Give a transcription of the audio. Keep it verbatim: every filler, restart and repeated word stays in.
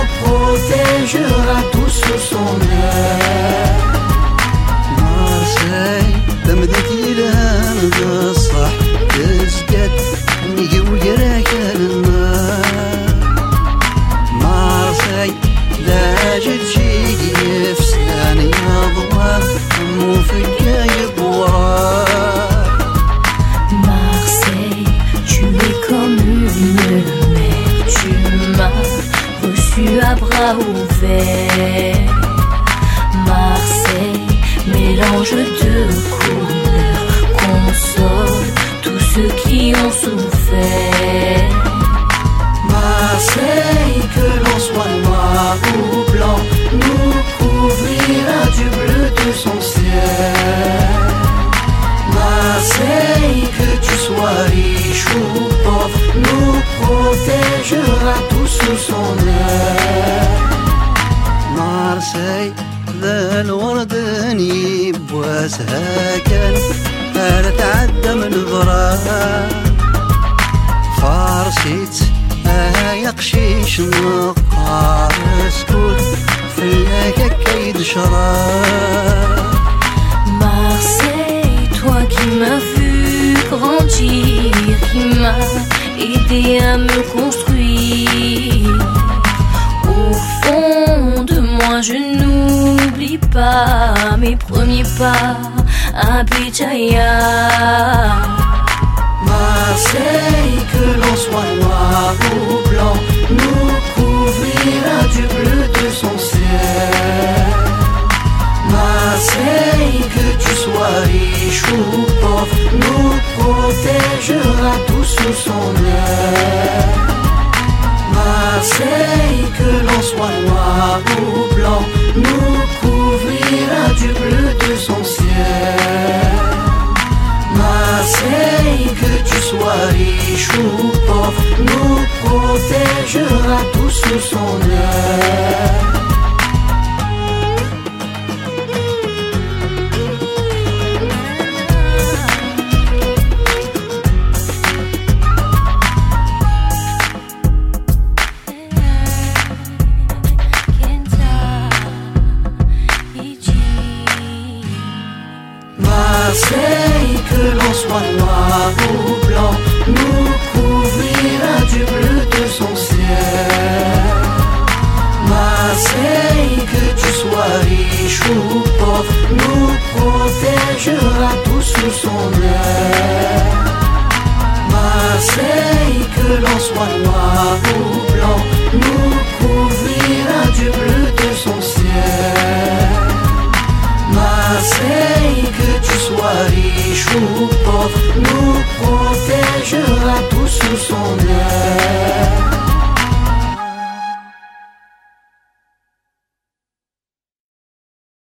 protégera tous sous son aile. Marseille تمدتي لها الصح تسجد نيجي وجراك الماء. مارسي لا جد شي يفساني أضواء مو فيا يبوار. Marseille, tu es comme une mer, tu m'as reçu à bras ouverts. Marseille, mélange de couleurs, console tous ceux qui ont souffert. Marseille, que l'on soit noir ou blanc, nous couvrira du bleu de son ciel. Marseille, que tu sois riche ou pauvre, nous protégera tous sous son aile. مارسي ذا الوردني بواسها كان أنا تعدى من ضرار. فارسيت يقشيش نقار سكوت في اللك كيد شرار. Marseille, toi qui m'as vu grandir, qui m'as aidé à me construire. Au fond de moi, je n'oublie pas mes premiers pas à Béjaïa. Marseille, que l'on soit noir ou blanc, nous couvrira du bleu de son ciel. Marseille, que tu sois riche ou pauvre, nous protégera tous sous son aile. Marseille, que l'on soit noir ou blanc, nous couvrira du bleu de son ciel. Marseille, que tu sois riche ou pauvre, nous protégera tous sous son aile. Marseille, que l'on soit noir ou blanc, nous couvrira du bleu de son ciel. Marseille, que tu sois riche ou pauvre, nous protégera tous sous son aile. Marseille, que l'on soit noir ou blanc, nous couvrira du bleu de son ciel. Marseille, que tu sois riche ou pauvre, nous protégera tous sous son